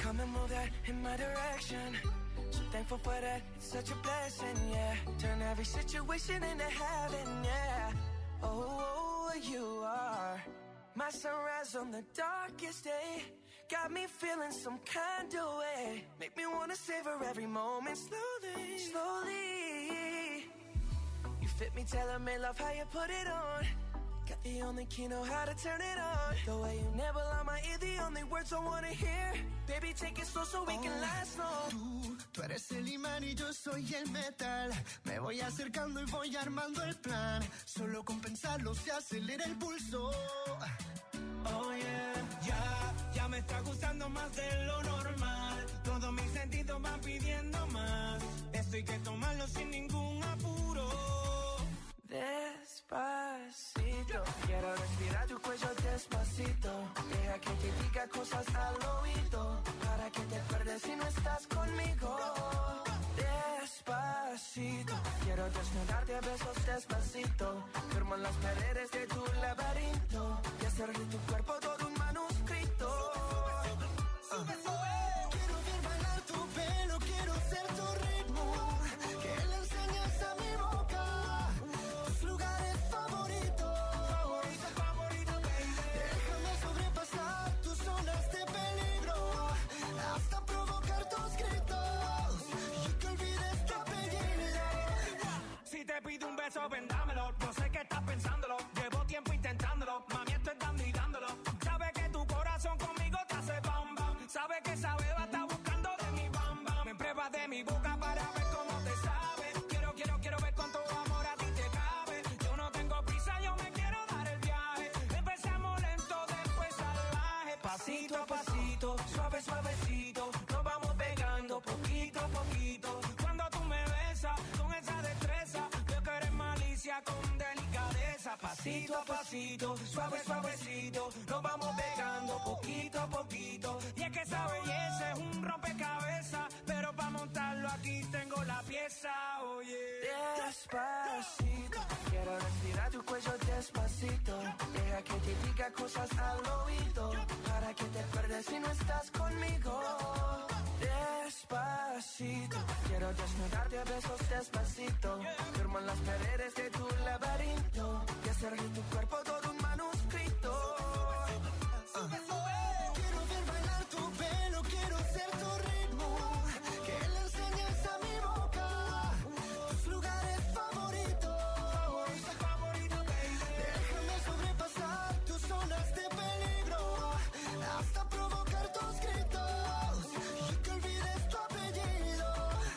come and move that in my direction. So thankful for that, it's such a blessing, yeah. Turn every situation into heaven, yeah. Oh, you are my sunrise on the darkest day. Got me feeling some kind of way. Make me wanna savor every moment slowly, slowly. You fit me, tailor-made, love how you put it on. Got the only key, know how to turn it on. The way you nibble on my ear, the only words I wanna hear. Baby, take it slow so we can last long. Tú eres el imán y yo soy el metal. Me voy acercando y voy armando el plan. Solo con pensarlo se acelera el pulso. Oh yeah, ya me está gustando más de lo normal. Todos mis sentidos van pidiendo más. Esto hay que tomarlo sin ningún apuro. Despacito, quiero respirar tu cuello despacito. Deja que te diga cosas al oído, para que te acuerdes si no estás conmigo. Despacito, quiero desnudarte a besos despacito. Firmo en las paredes de tu laberinto y hacer de tu cuerpo todo un manuscrito. Sube, sube. Quiero ver bailar tu pelo, quiero ser tu ritmo. Que le enseñes a mi boca tus lugares favoritos. Favorito, baby. Déjame sobrepasar tus zonas de peligro, hasta provocar tus gritos y que olvides tu apellido. Si te pido un beso, vendámelo. Yo sé que estás pensándolo. Llevo tiempo intentándolo. Mami, estoy dando y dándolo. Sabes que tu corazón conmigo te hace bam bam. Sabes que esa beba está buscando de mi bam bam. Me pruebas de mi boca para ver cómo te sabe. Quiero ver cuánto amor a ti te cabe. Yo no tengo prisa, yo me quiero dar el viaje. Empezamos lento, después salvaje. Pasito a pasito, suave, suavecito. Nos vamos pegando poquito a poquito. Cuando tú me besas con esa destreza, yo que eres malicia con delicadeza. Pasito a pasito, suave, suavecito. Nos vamos pegando poquito a poquito. Y es que esa belleza es un rompecabezas, pero para montarlo aquí tengo la pieza, oye. Despacito, quiero respirar tu cuello despacito. Deja que te diga cosas al oído, para que te acuerdes si no estás conmigo. Despacito, quiero desnudarte a besos despacito. Firmo en las paredes de tu laberinto y hacer de tu cuerpo todo un manuscrito. Quiero ver bailar tu pelo, quiero ser tu ritmo. Que le enseñes a mi boca tus lugares favoritos. Favorito, baby. Déjame sobrepasar tus zonas de peligro, hasta provocar tus gritos y que olvides tu apellido.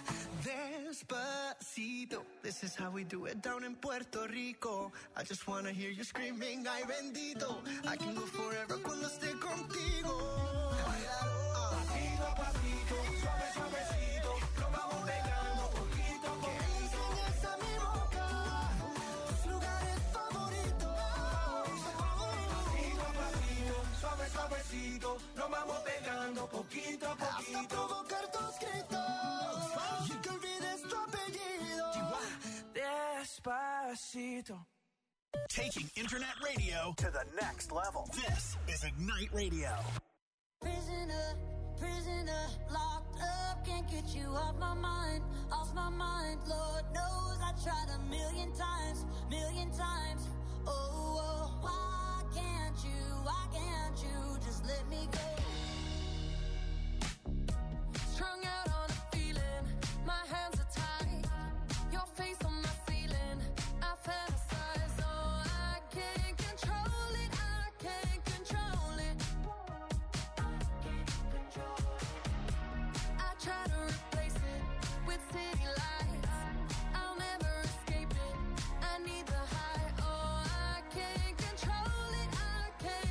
Despacito, this is how we do it down in Puerto Rico. I just wanna hear you screaming, ay bendito. I can go forever cuando esté contigo. Pasito a pasito, suave, suavecito. Nos vamos pegando poquito a Que poquito. enseñes a mi boca tus lugares favoritos. Pasito a pasito, suave, suavecito. Nos vamos pegando poquito a Hasta poquito. provocar tus gritos y que olvides tu apellido. Despacito. Taking internet radio to the next level. This is Ignite Radio. Prisoner, prisoner, locked up, can't get you off my mind, off my mind. Lord knows I tried a million times, oh, oh, why can't you just let me go? Strung out on a feeling, my hands are tied, your face on my ceiling, I fantasize, oh, I can't control it, I can't control it. I try to replace it with city lights, I'll never escape it, I need the high, oh, I can't control it, I can't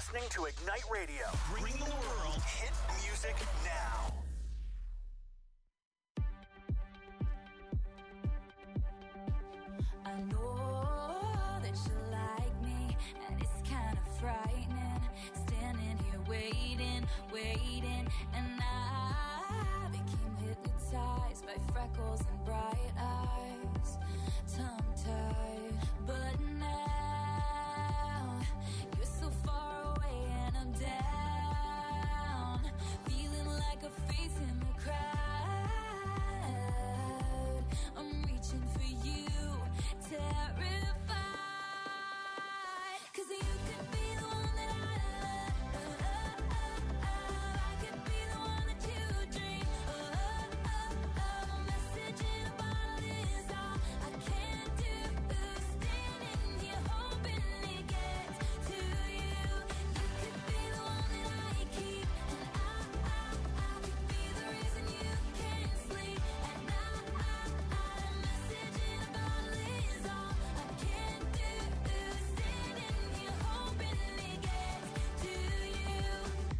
listening to Ignite Radio. Bring the world hit music now. I know that you like me, and it's kind of frightening. Standing here waiting, and I became hypnotized by freckles and bright eyes, tongue-tied. But now you're so far away, and I'm down, feeling like a face in the crowd. I'm reaching for you, terrified, 'cause you could be the one that I love. I could be the one that you dream. A message in a bottle is all I can do. Standing here hoping it gets to you. You could be the one that I keep, and I could be the reason you can't sleep at night. A message in a bottle is all I can do. Standing here hoping it gets to you.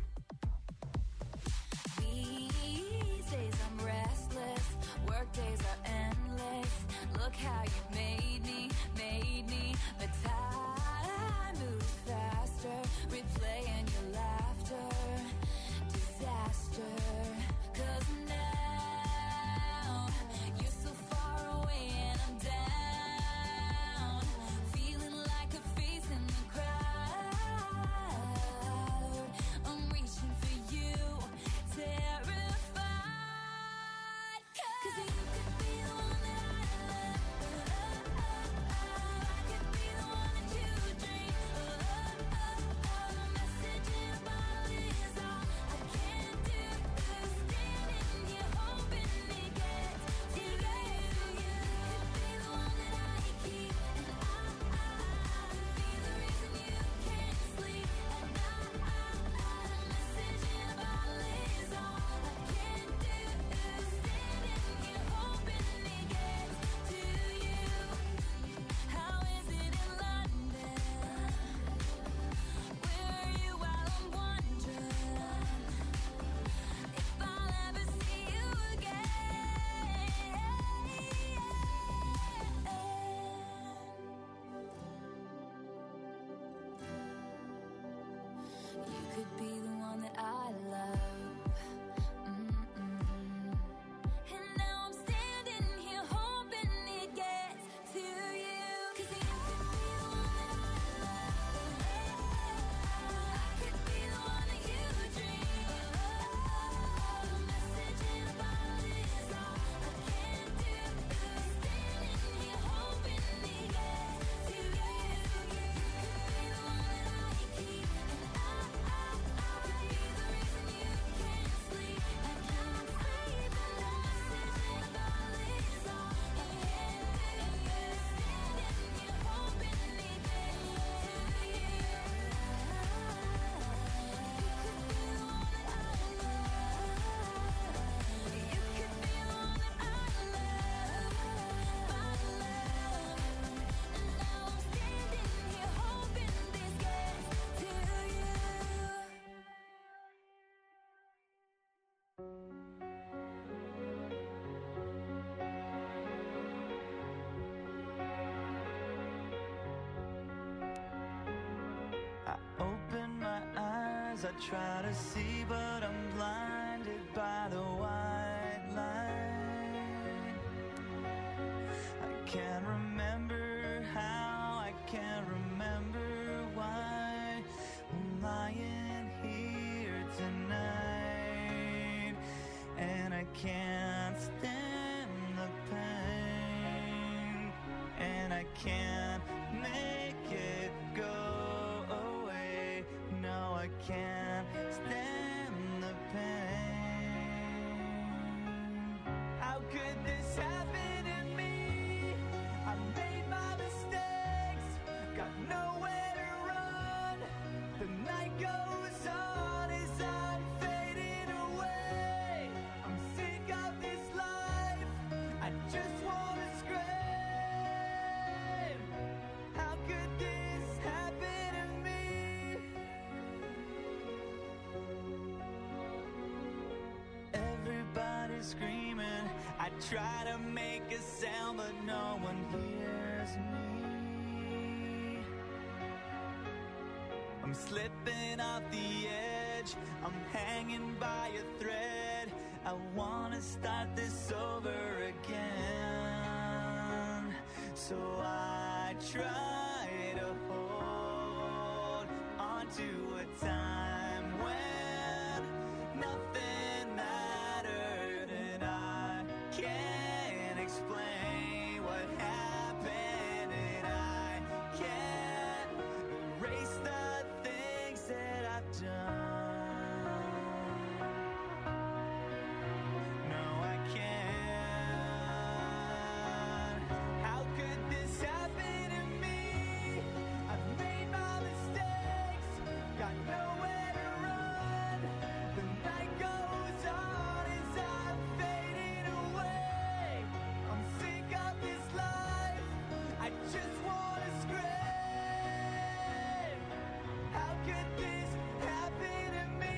These days I'm restless, work days are endless. Look how you made me, but time moves faster, replaying your laughter, disaster. 'Cause now you're so far away, and I'm down, feeling like a face in the crowd. I'm reaching for you, terrified, 'cause you could be the one that I love. I could be the one that you dream. A message in a bottle is all I can do. Standing here hoping it gets to you. You could be the one that I keep, and I could be the reason you can't sleep at night. A message in a bottle is all I can do. Standing here hoping it gets to you. How is it in London? Where are you while I'm wondering if I'll ever see you again? You could be the one that I love. And now I'm standing here hoping it gets to you. 'Cause you could be the one that I love. I could be the one that you dream. A message in a bottle is all I can do. Standing here hoping it gets to you. You could be the one that I keep, and I could be the reason you can't sleep at night. A message in a bottle is all I can do. Standing here hoping it gets to you. You could be the one that I love. You could be the one that I love, my love. And now I'm standing here hoping this gets to you. I open my eyes, I try to see, but I'm blinded by the white light. I can't remember how, I can't remember why I'm lying here tonight, and I can't stand the pain, and I can't make it go away. No, I can't stand the pain. How could this happen to me? I made my mistakes, got nowhere to run. The night goes on as I'm fading away. I'm sick of this life, I just wanna scream. screaming. I try to make a sound, but no one hears me. I'm slipping off the edge, I'm hanging by a thread. I wanna start this over again. So I try to hold on to a time when nothing mattered, and I can't explain what happened, and I can't erase the things that I've done. No, I can't. How could this happen to me? I've made my mistakes, got nowhere to run. The night goes on as I'm fading away. I'm sick of this life, I just wanna scream. How could this happen to me?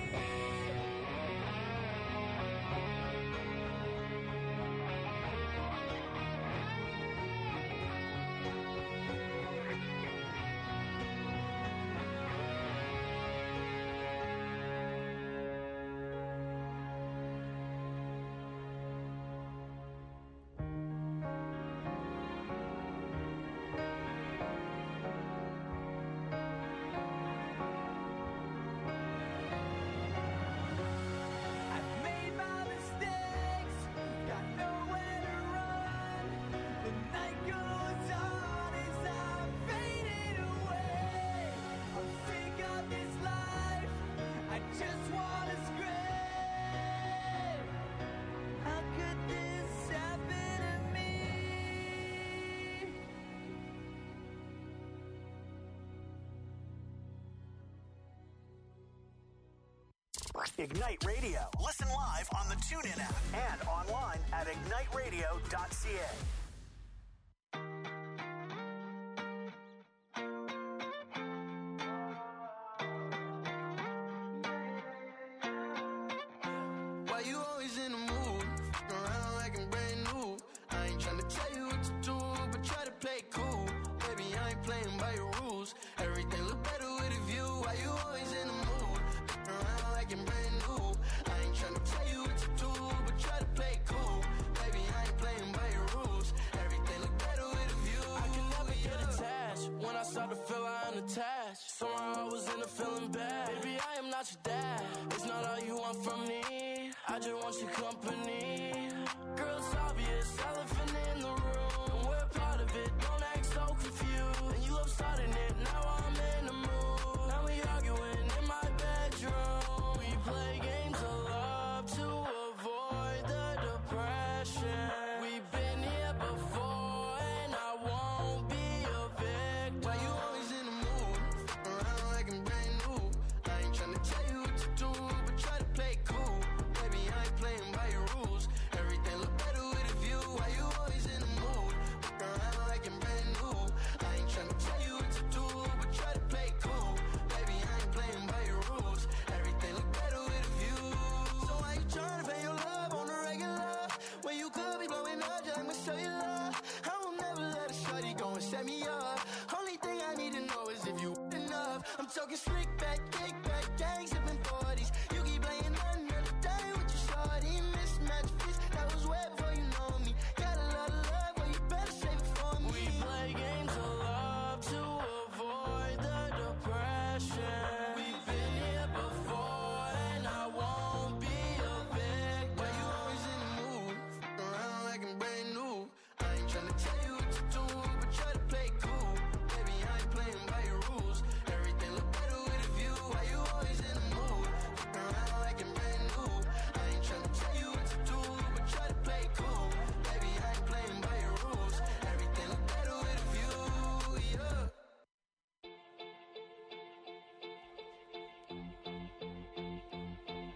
I've made my mistakes, got nowhere to run. The night goes on as I'm fading away. I'm sick of this life, I just wanna scream. How could this happen to me? Ignite Radio. Listen live on the TuneIn app and online at igniteradio.ca. Why you always in the mood? Fucking around like I'm brand new. I ain't tryna tell you what to do, but try to play it cool. Baby, I ain't playing by your rules. Everything look better with a view. Why you always in the mood? Fucking around like I'm brand new. I ain't tryna tell you what to do, but try to play it cool. Baby, I ain't playing by your rules. Everything look better with a view. I can never get attached. When I start to feel I'm attached, somehow I was in a feeling bad. Baby, I am not your dad. It's not all you want from me. I just want your company. Girl, it's obvious, elephant in the room, and we're part of it. Don't act so confused. And you love starting it. Now I'm in the mood. Now we arguing in my bedroom. We play games of love to avoid the depression. We've been here before, and I won't be a victim. Why you always in the mood? Fucking around like I'm brand new. I ain't tryna tell you what to do, but try to play it cool. Baby, I ain't playing by your rules. Everything look better with a view. Why you always in the mood? Fucking around like I'm brand new. I ain't tryna tell you what to do, but try to play it cool. Baby, I ain't playing by your rules. Everything look better with a view. So why you tryna pay your love on the regular when you could be blowing up just like my cellular? I will never let a shorty go and set me up. Only thing I need to know is if you enough. I'm talking slick back, kick back, gang sipping 40s. You keep playing another day with your shorty. Mismatch fist, that was way before you know me. Got a lot of love, but you better save it for me. We play games of love to avoid the depression. We've been here before, and I won't be a victim. Why you always in the mood? Fucking around like I'm brand new. I ain't tryna tell you what to do, but try to play it cool. Baby, I ain't playing by your rules. Everything look better with a view. Why you always in the mood? Fucking around like I'm brand new. I ain't tryna tell you what to do, but try to play it cool. Baby, I ain't playing by your rules. Everything look better with a view, yeah.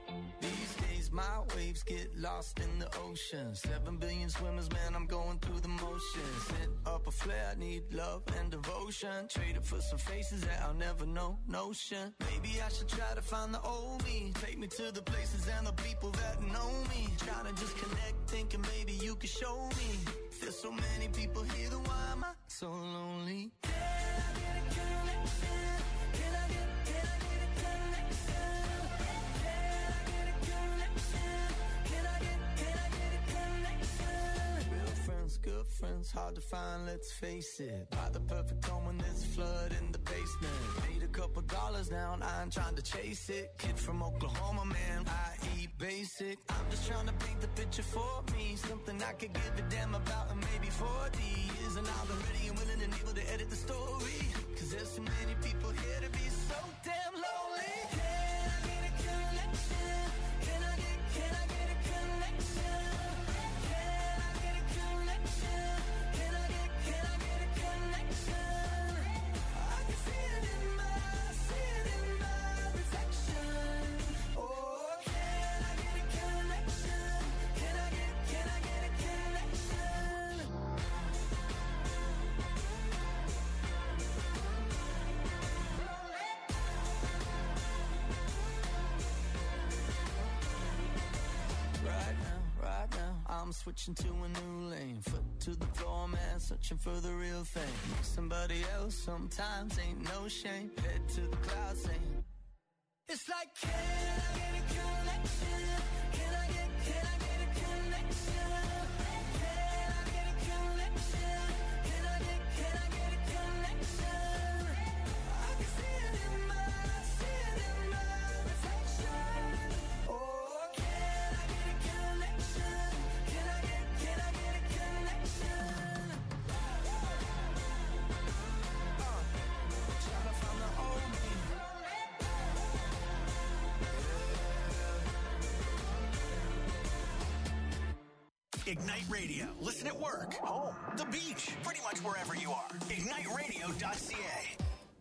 These days my waves get lost in the ocean. 7 billion swimmers, man, I'm going through the emotion. Sent up a flare, I need love and devotion. Traded for some faces that I'll never know, notion. Maybe I should try to find the old me. Take me to the places and the people that know me. Trying to just connect, thinking maybe you could show me. There's so many people here, then why am I so lonely? Can I get a connection? Can I get a connection? Can I get a connection? Can I get a connection? Real friends, good friends, hard to find, let's face it. Buy the perfect home when there's a flood in the basement. Paid a couple dollars down, I ain't trying to chase it. Kid from Oklahoma, man, I eat basic. I'm just trying to paint the picture for me. Something I could give a damn about in maybe 40 years. And I've been ready and willing and able to edit the story. Cause there's so many people here to be so damn lonely. Can I get a connection? Can I get a connection? Can I get a connection? Can I get a connection? I can see it in my reflection. Oh, can I get a connection? Can I get a connection? Right now, I'm switching to a new lane. Foot to the floor, man, searching for the real thing. Somebody else sometimes ain't no shame. Head to the clouds saying, it's like, can I get a connection? Can I get a connection? Can I get a connection? Can I get a connection? I can see it in my reflection. Oh, can I get a connection? Can I get a connection? Trying to find the old me. Ignite Radio. Listen at work, home, the beach, pretty much wherever you are. IgniteRadio.ca.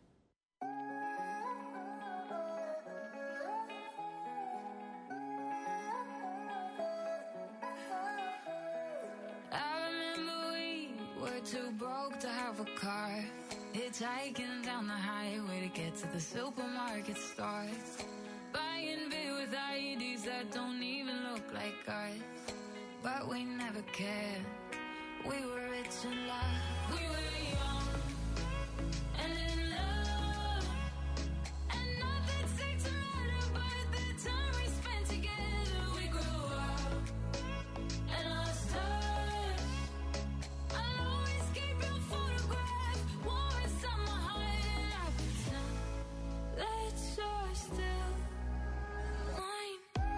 I remember we were too broke to have a car. Hitchhiking down the highway to get to the supermarket stores. Buying beer with IEDs that don't even look like ours. But we never cared. We were rich in love. We were young and in love. And nothing seemed to matter but the time we spent together. We grew up and lost touch. I'll always keep your photograph warm inside my heart. And I pretend that you're still mine.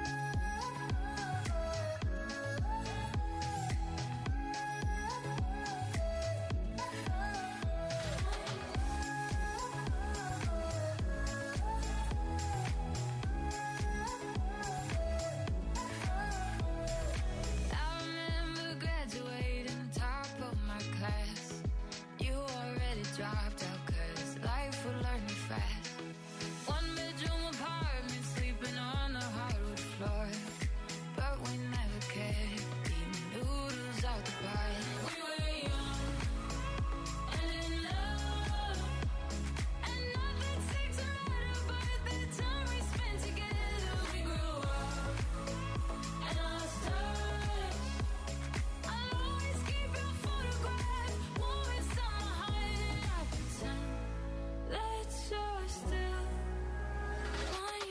I remember graduating top of my class. You already dropped out 'cause life would learn you fast. One bedroom apartment, sleeping on the hardwood floor. But we never cared, eating noodles out the bar. We were young and in love. And nothing seemed to matter but the time we spent together. We grew up and lost touch. I'll always keep your photograph warm inside my heart. And I pretend that you're still mine.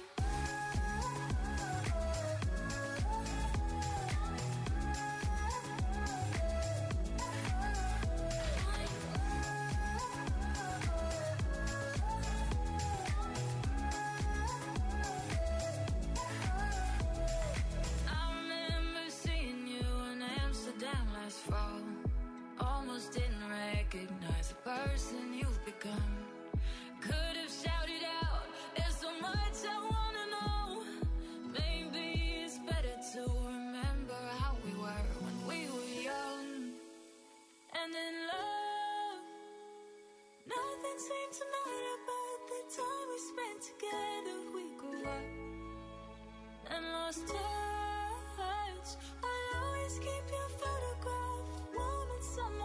I remember seeing you in Amsterdam last fall. Almost didn't recognize the person you've become. Could have shouted out, there's so much I wanna know. Maybe it's better to remember how we were when we were young and in love. Nothing seemed to matter but the time we spent together. We grew up and lost touch. I'll always keep your photograph warm inside my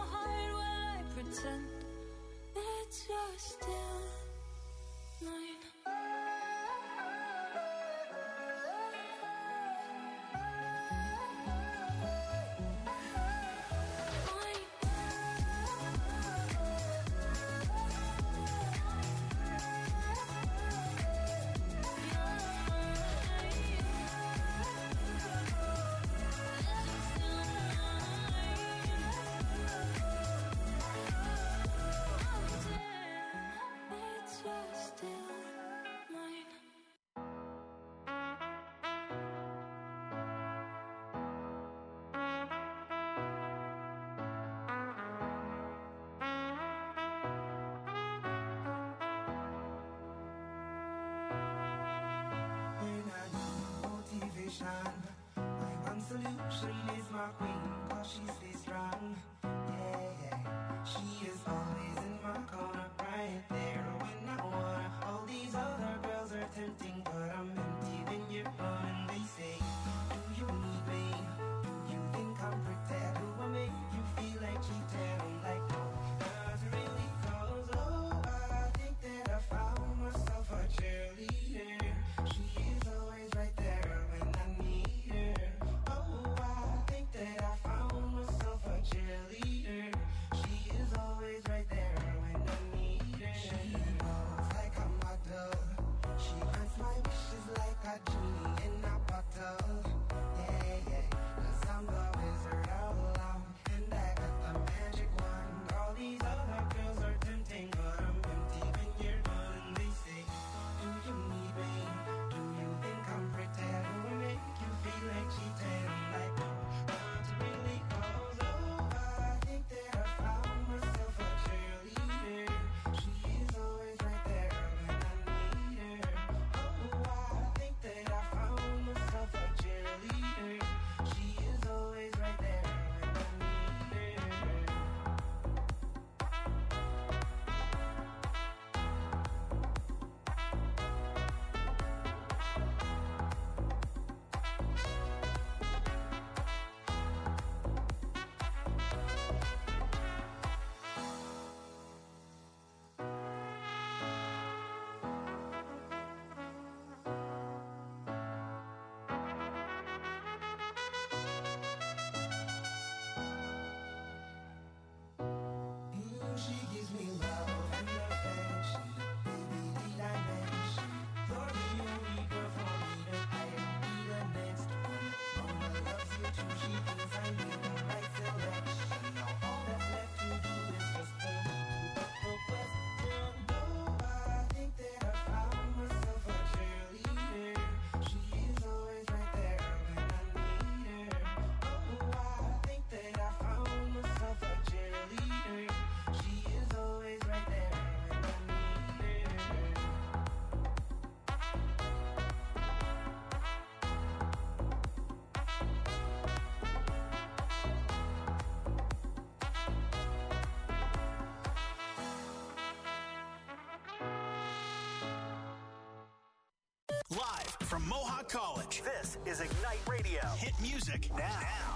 solution. My one solution is my queen, cause she stays strong. Yeah, yeah. She is always in my corner, right there when I wanna. All these other girls are tempting, but I'm empty when you're gone. And they say, do you need me? Do you think I'm pretty? Do I make you feel like cheating? I'm like, no, not really, cause oh, I think that I found myself a cheerleader. She is always right there when I need her. Oh, I think that I found myself a cheerleader. She is always right there when I need her. She knows like a model. She grants my wishes like a genie in a bottle. Yeah, yeah, 'cause I'm the wizard all along, and I got the magic wand. All these other girls are tempting, but I'm empty when you're gone. And they say, do you need me? Do you think I'm pretty? Do I make you feel like cheating? I'm like, no, not really, cause oh, I think that I found myself a cheerleader. She is always right there when I need her. Oh, I think that I found myself a cheerleader. She is always right there when I need her. She gives me love and affection, baby, dimension. You're the only girl for me tonight. Be the next one. Mama loves you too. She thinks I made the right selection. Now all that's left to do is just pull the question. Oh, I think that I found myself a cheerleader. She is always right there when I need her. Oh, I think that I found myself a cheerleader. She is always right there when I need her. Live from Mohawk College, this is Ignite Radio. Hit music now.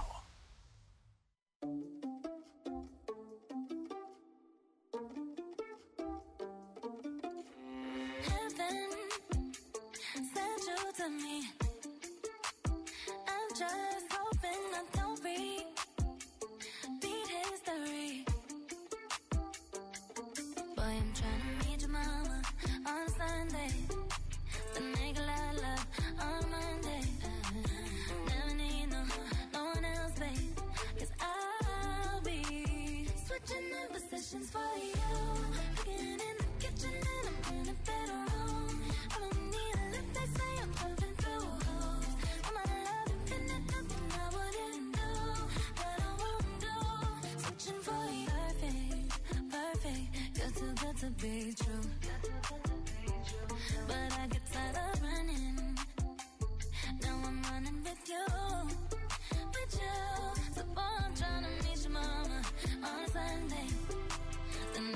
Heaven sent you to me. I'm just hoping I don't beat history. Boy, I'm trying to meet your mama on Sunday. Then make a lot of love on Monday. Never need no one else, babe. 'Cause I'll be switching in positions for you. Cooking in the kitchen and I'm in a bedroom. I don't need a lift, they say I'm jumping through hoops. I'm out of love, infinite, nothing I wouldn't do, that I won't do. Switching for you, perfect, you're too good to be true. But I get tired of running. Now I'm running with you. So boy, I'm trying to meet your mama on Sunday. Then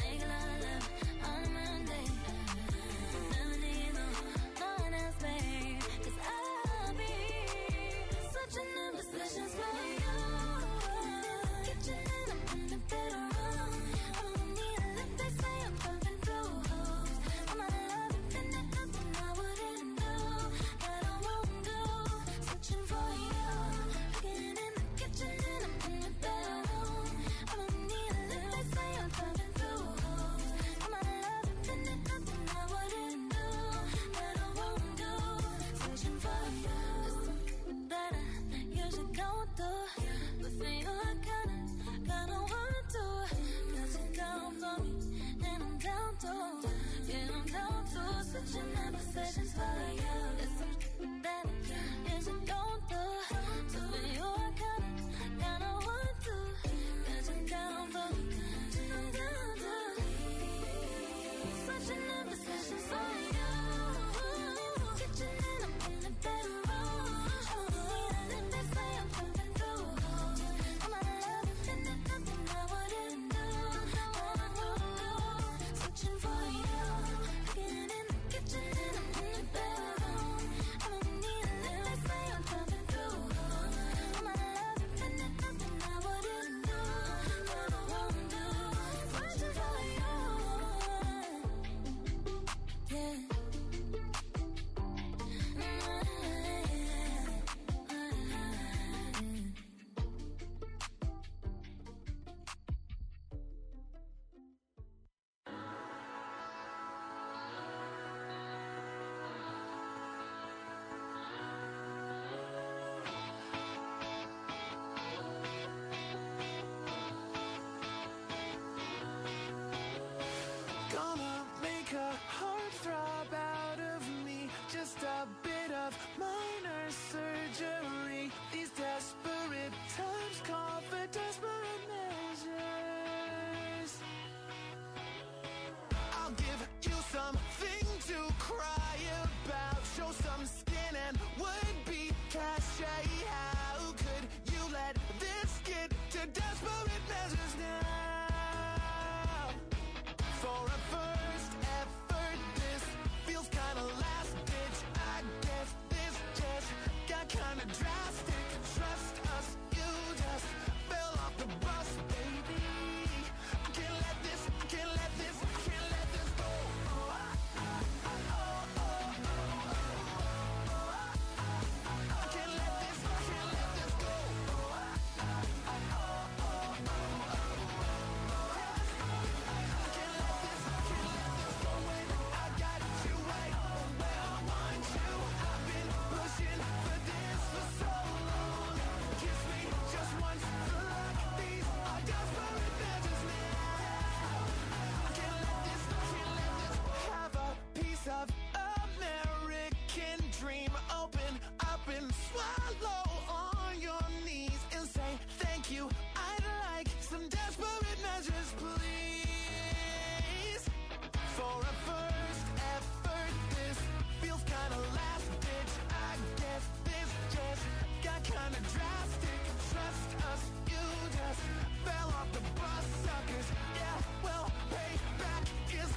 please. For a first effort, this feels kinda last ditch. I guess this just got kinda drastic. Trust us, you just fell off the bus, suckers. Yeah, well, payback is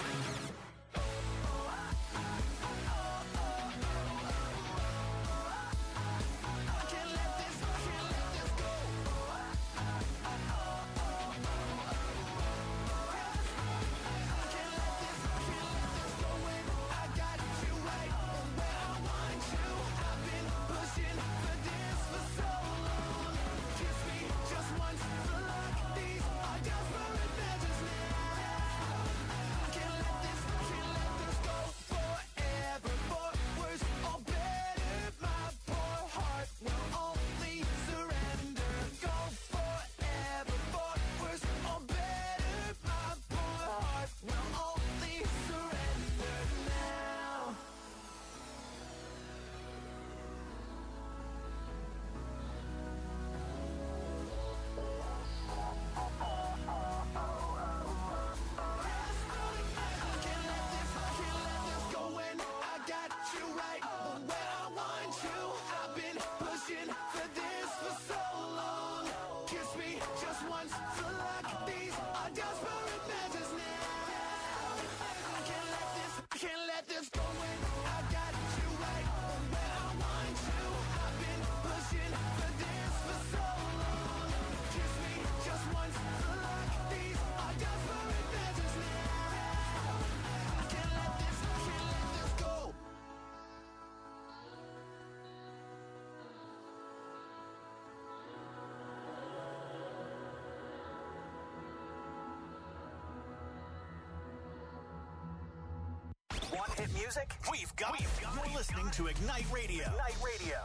I can't let this go. Want hit music? We've got it. You're listening to Ignite Radio. Ignite Radio.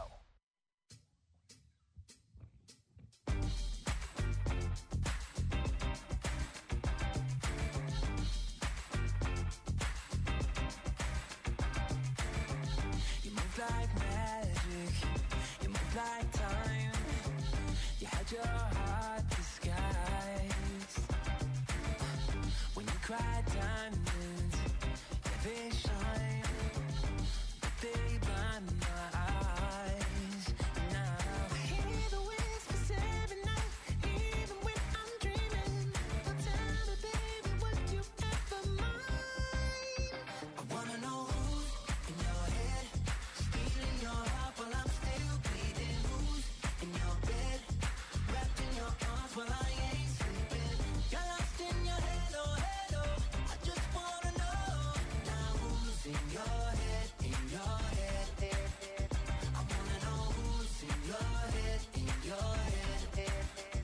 You move like magic, you move like time. You had your heart disguised. When you cried diamonds, yeah, they shine, but they blind my eyes. Now I hear the whispers every night, even when I'm dreaming. Don't tell me, baby, would you ever mind? I wanna know who's in your head, stealing your heart while I'm still bleeding. Who's in your bed, wrapped in your arms while I ain't sleeping. You're lost in your head, oh, I just wanna know now who's in your head, in your head. I wanna know who's in your head, in your head.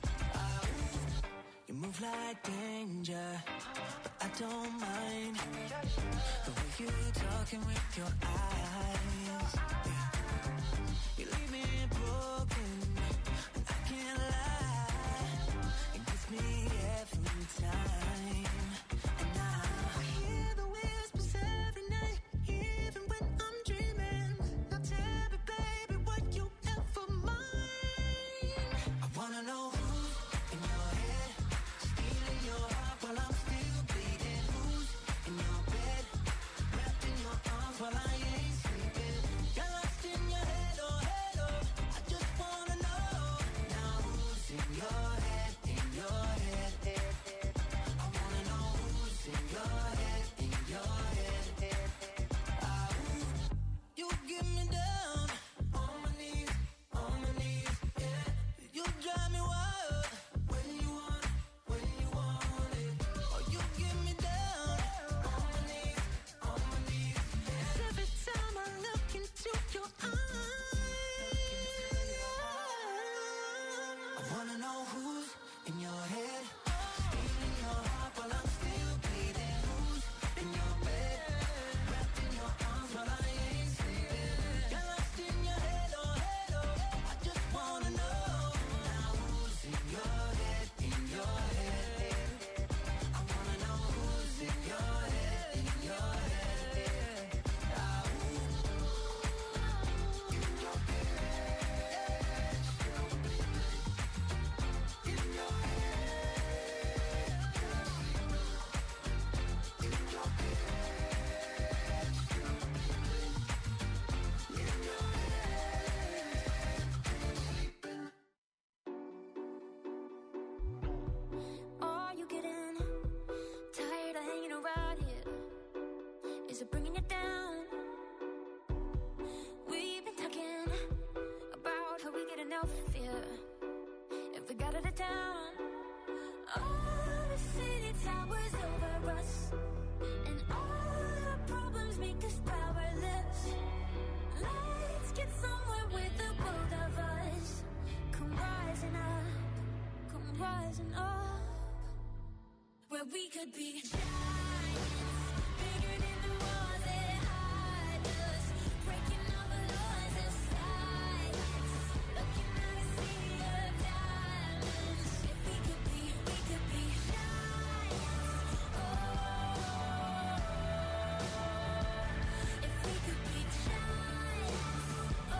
You move like danger, but I don't mind the way you talking with your eyes. Yeah. You leave me broken, and I can't lie. It gets me every time. And now I hear the whispers every night, even when I'm dreaming. Now tell me, baby, would you ever mind? I wanna know who's in your head, stealing your heart while I'm still bleeding. Who's in your bed, wrapped in your arms while I ain't sleeping. You're lost Is it bringing you down? We've been talking about how we get enough fear if we got out of town. All the city towers over us, and all our problems make us powerless. Let's get somewhere with the both of us. Come rising up, where we could be giants, bigger than the walls that hide us, breaking all the laws of science, looking at a sea of diamonds. If we could be giants. Oh, if we could be giants. Oh,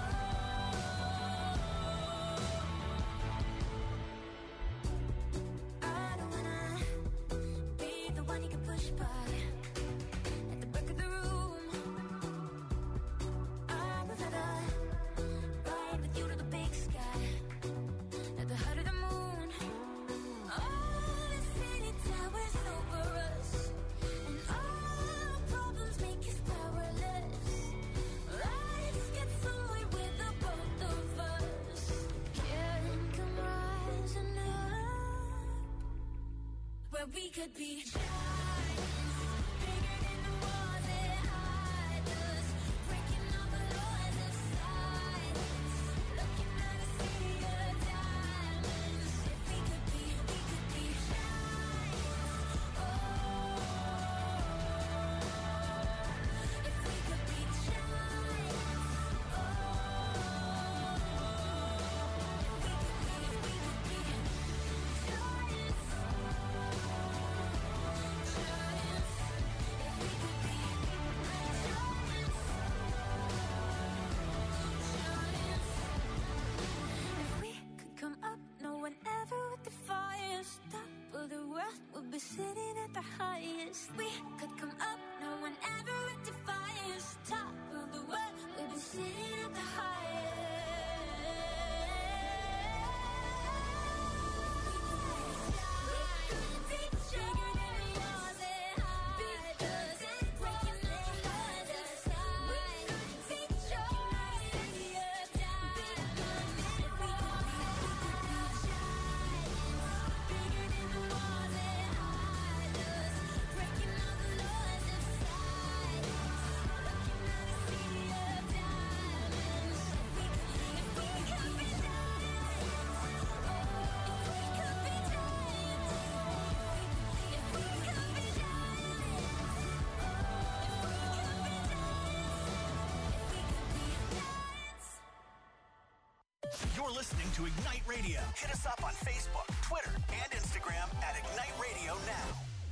I don't wanna be the one you can push by at the back of the room. I would rather ride with you to the big sky, at the height of the moon. All the city towers over us, and all our problems make us powerless. Let's get somewhere with the both of us. Can come rising up, where we could be giants, bigger than the walls that hide us, breaking all the laws of science, looking at a sea of diamonds. If we could be giants. Oh, if we could be giants. Oh, if we could be giants. If we could come up, no one ever would defy us. Top of the world, we'll be sitting at the highest. We could come up, no one ever would defy us. Top of the world, we'll be sitting at the highest. Bigger than the walls that hide us, breaking all the laws of science, looking at a sea of diamonds. If we could be giants, bigger than the walls that hide us, breaking all the laws of science, looking at a sea of diamonds. If we could be giants. Oh, if we could be giants. If we could be giants. Oh, if we could be giants. You're listening to Ignite Radio. Hit us up on Facebook, Twitter, and Instagram at Ignite Radio Now.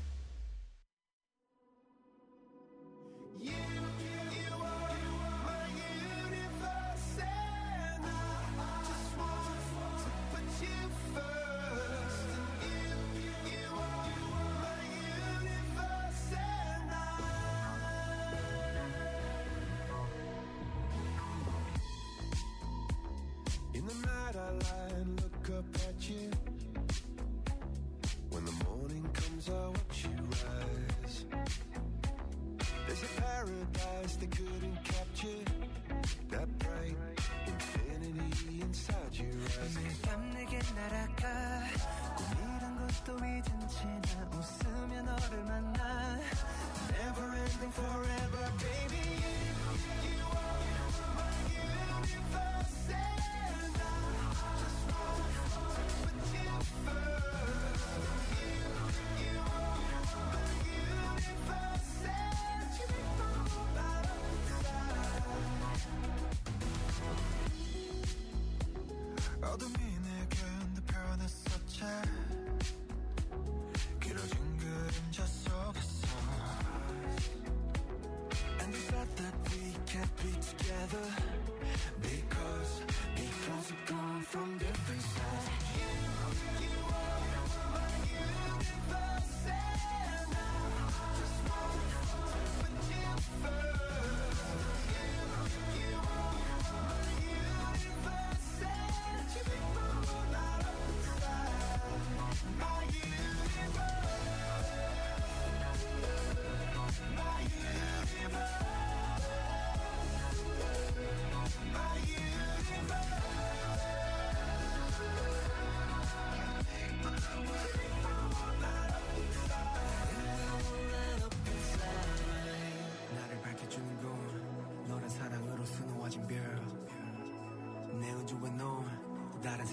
You are my universe, and I just want to put you first. And you are my universe, and in the night I lie and look up at you. When the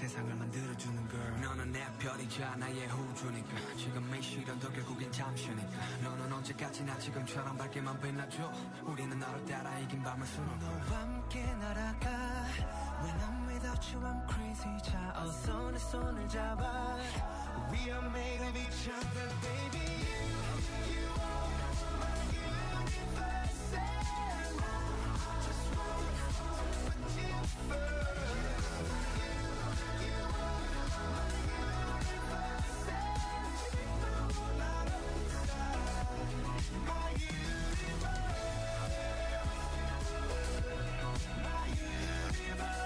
세상을 만들어주는 girl. 너는 내 별이자 나의 우주니까. 지금 이 시련도 결국엔 잠시니까. 너는 언제까지나 지금처럼 밝게만 빛나줘. 우리는 너를 따라 이긴 밤을 수놓고 너와 함께 날아가. When I'm without you I'm crazy. 자 어서 내 손을 잡아. We are made of each other baby. You are my universe and I just want to put you first. You are my universe and you're not outside my universe. My universe.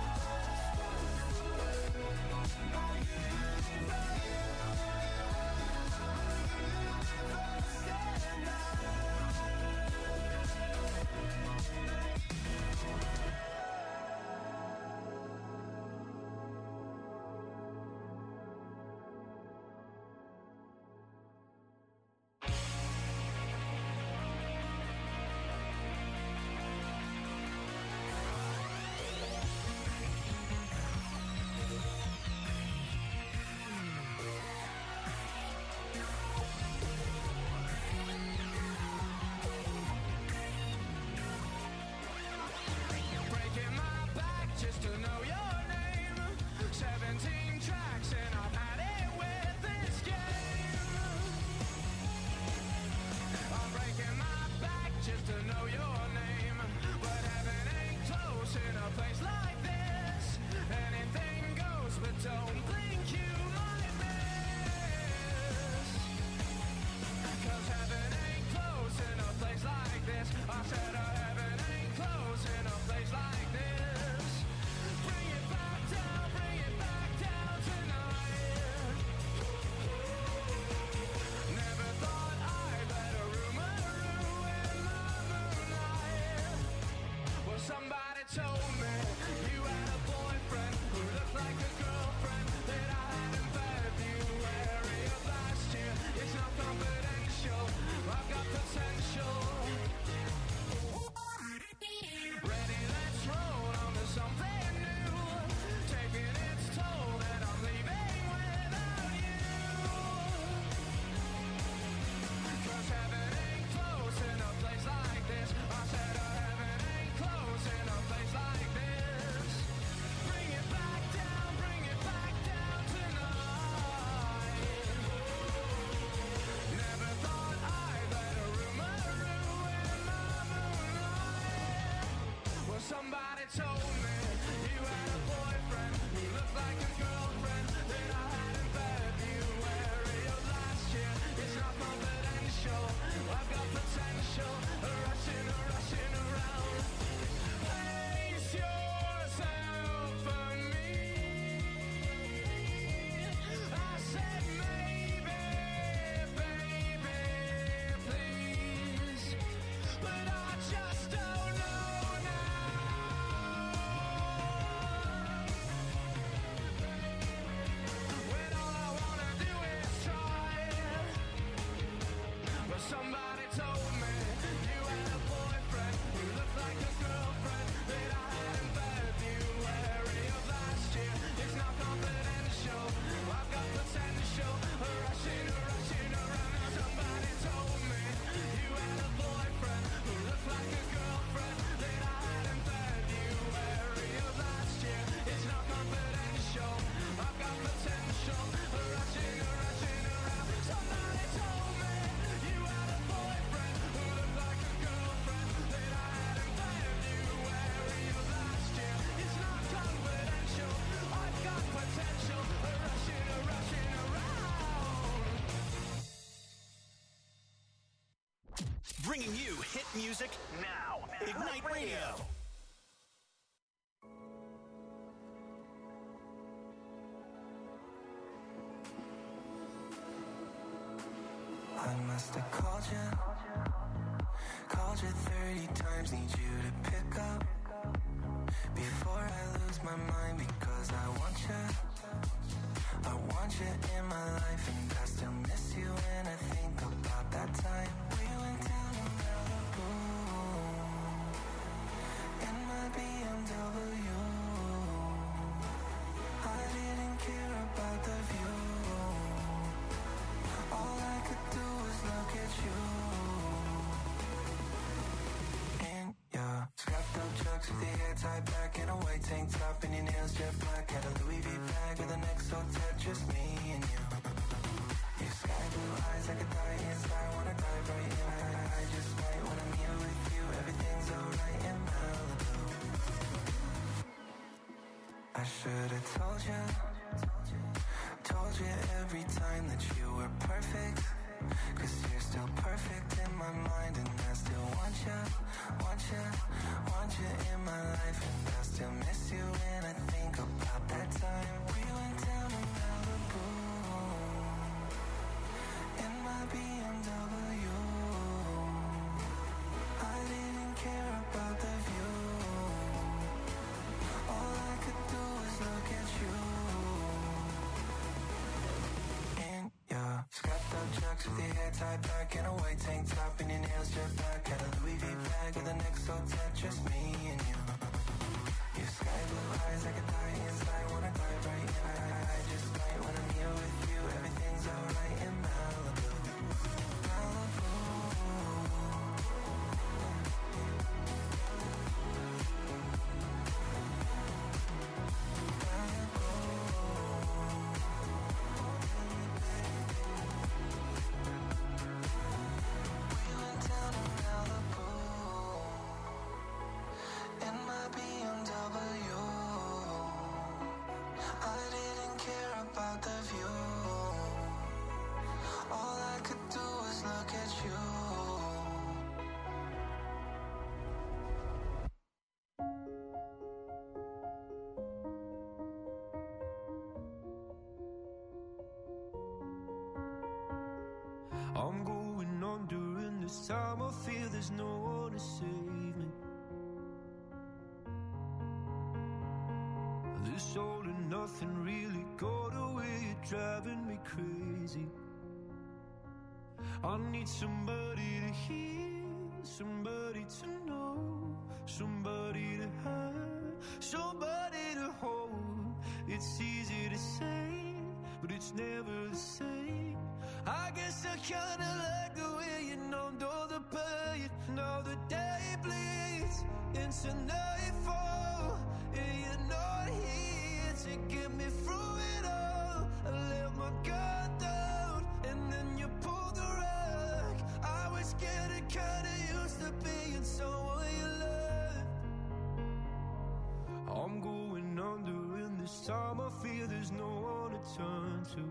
Somebody told me you had a boyfriend who looked like a girlfriend that I had in February of last year. It's not confidential. I've got potential. Rushing around. Place yourself for me. I said maybe, baby, please. But I just don't know now. When all I wanna do is try. But somebody told me you had a boyfriend who looked like a girlfriend that I had in February of last year. It's not confidential. I've got potential. Rushing around. Now somebody told me you had a boyfriend who looked like a girlfriend that I had in February of last year. It's not confidential. I've got potential. Rushing around. Somebody told me you had a boyfriend who looked like a girlfriend that I had in February of last year. It's not confidential. I've got potential. Rushing around. Bringing you hit music now. Ignite Radio. I must have called you 30 times, need you to pick up before I lose my mind, because I want you in my life, and I still miss you when I think about that time we went down to Malibu in my BMW. I should've told you every time that you were perfect. 'Cause you're still perfect in my mind, and I still want you in my life. And I still miss you when I think about that time we went down to Malibu in my BMW. I didn't care about the view. All I could do was look at you. In your scuffed up chucks with your hair tied back and a white tank top and your nails jet black. Had a Louis V bag with a neck so tight, just me and you. Your sky blue eyes, I could die inside, wanna dive right in. I just might when I'm here with you. Everything's alright in Malibu. Malibu. I'm going on during this time. I feel there's no one to save me. This all and nothing really got away. You're driving me crazy. I need somebody to hear, somebody to know, somebody to have, somebody to hold. It's easy to say, but it's never the same. I guess I kinda like the way you numbed all the pain. Now the day bleeds into nightfall, and you're not here to get me through it all. I let my guard down, and then you pulled the rug. I was getting kinda used to being someone you loved. I'm going under, and this time I feel there's no one to turn to.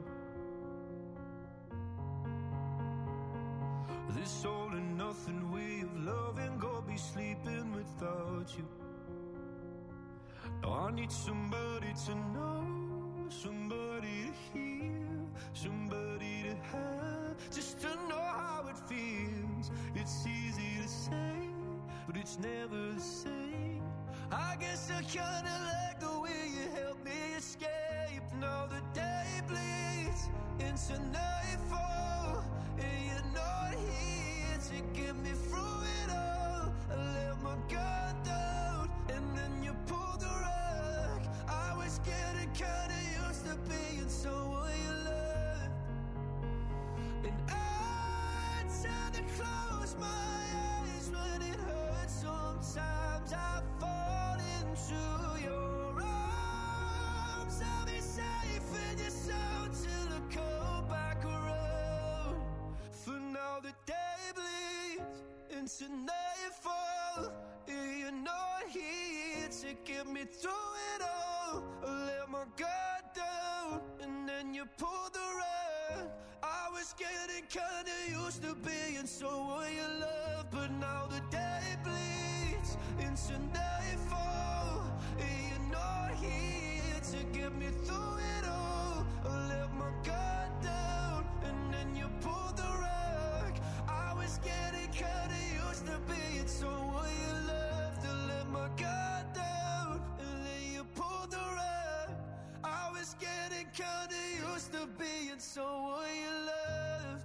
This all and nothing way of loving, go be sleeping without you. Now I need somebody to know, somebody to hear, somebody to have, just to know how it feels. It's easy to say, but it's never the same. I guess I kinda like the way you help me escape. Now the day bleeds into nightfall, and you're not here to get me through it all. I let my guard down, and then you pulled the rug. I was getting kinda used to being someone you loved. And I tend to close my eyes when it hurts. Sometimes I fall into your arms. I'll be safe in your sound till I come back around. For now the day bleeds into nightfall, and you're not here to get me through it all. I let my guard down, and then you pulled the rug. I was getting kinda used to being someone you love, but now the day bleeds into nightfall, and you're not here to get me through it all. I let my guard down, and then you pulled the rug. I was getting kinda used to being someone you loved. I let my guard down, and then you pulled the rug. I was getting kinda used to being someone you loved.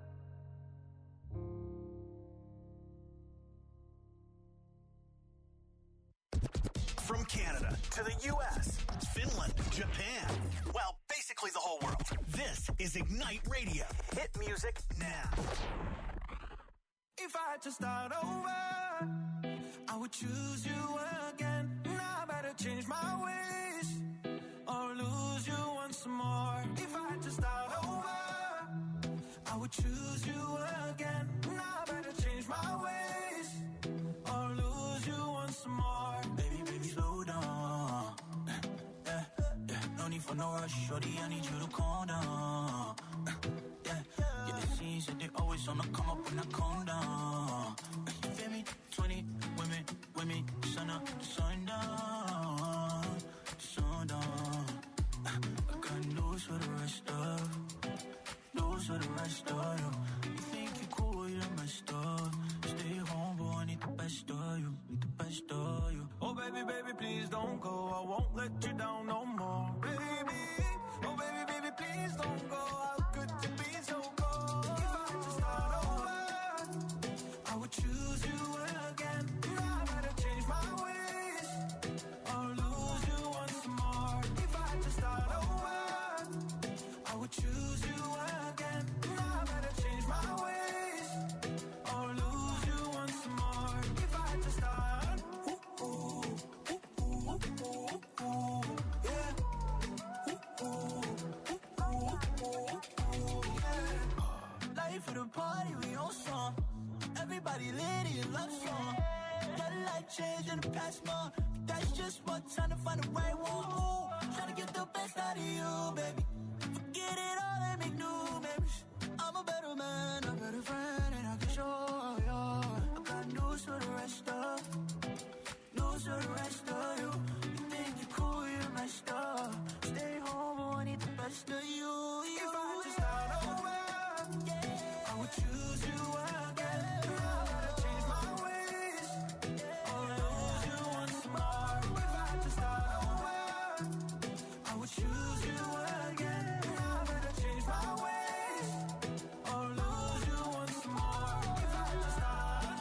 From Canada to the U.S., Finland, Japan, well, basically the whole world. This is Ignite Radio. Hit music now. If I had to start over, I would choose you again. Now I better change my ways or lose you once more. If I had to start over, I would choose you again. Now I better change my ways or lose you once more. Baby, baby, slow down. Yeah. for no rush, shorty, I need you to calm down. Yeah, the scenes that they always on the come up when I calm down. You feel me? 20 women, sun up, sundown, sundown. I got news for the rest of you. You think you're cool, you're messed up. Stay home, boy, I need the best of you, Oh baby, baby, please don't go. I won't let you down no more. Baby, oh baby, baby, please don't go. How could you be so cold? If I just start over, I would choose you again. I better change my ways or lose you once more. If I just start over, I would choose you again. I better change my ways or lose you once more. If I just start, life of the party, we on song. Everybody lit in love song. Got a life change in the past month. That's just one time to find the right one. Ooh, tryna get the best out of you, baby. Forget it all and make new memories. I'm a better man, a better friend, and I can show you. I got news for the rest of you. You think you're cool, you're messed up. Stay home, but I need the best of you. if I just start over, I would choose you again. I better change my ways or lose you once more. If I just start over, I would choose you again. I better change my ways or lose you once more. If I just start,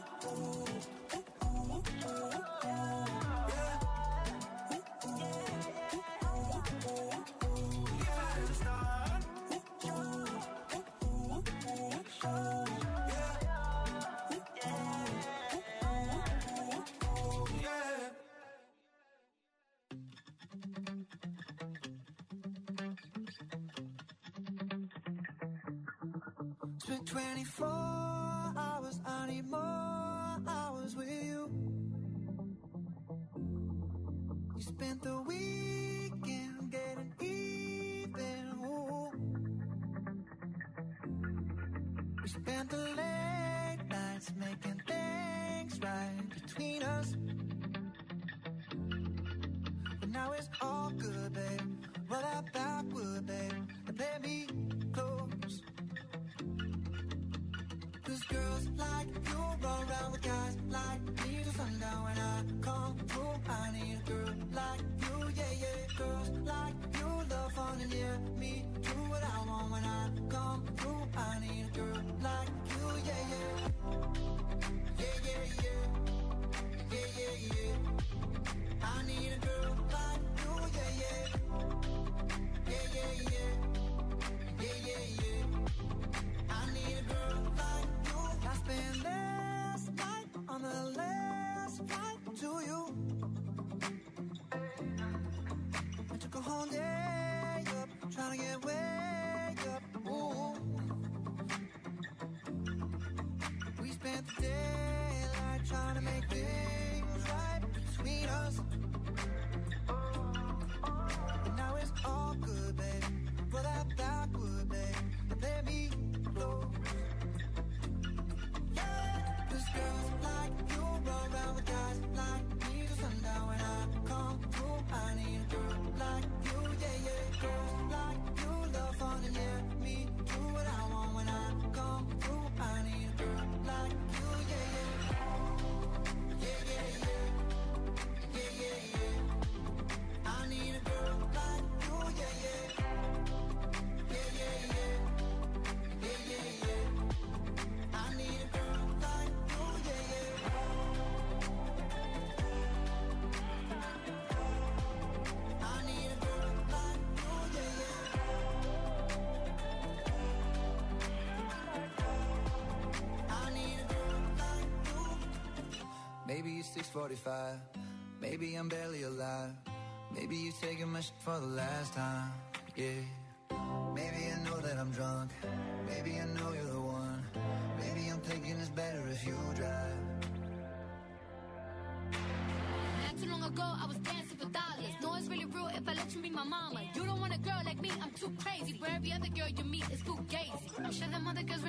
Spent 24 hours, I need more hours with you. You spent the weekend getting even. Ooh. We spent the late nights making things right between us. But now it's all good, babe. Roll that backward, babe, and play me close. 'Cause girls like you run around with guys like me till sundown. When I come through, I need a girl like you, yeah. Girls like you love fun and yeah, me do what I want. When I come through, I need a girl like you, yeah. I need a girl like you, yeah. I need a girl like you. I spent last night on the last flight to you. I took a whole day up, trying to get way up. Ooh. We spent the daylight trying to make things right between us. But now it's all good, babe. Roll that backward, babe, and let me close. Cause girls like you run around with guys like me till sundown. When I come through, I need a girl like you, yeah. Girls like you love fun and yeah, me do what I want. When I come through, I need a girl like you, yeah. I need a girl like you, yeah. I need a girl like you, yeah. I need a girl like you, yeah. I need a girl like you. Maybe it's 6:45. Maybe I'm barely alive. Maybe you're taking my shit for the last time. Yeah. Maybe I know that I'm drunk. Maybe I know you're the one. Maybe I'm thinking it's better if you drive. Not too long ago, I was dancing for dollars. No, it's really real if I let let you be my mama. You don't want a girl like me, I'm too crazy. For every other girl you meet is fugazi. I'm sure them other girls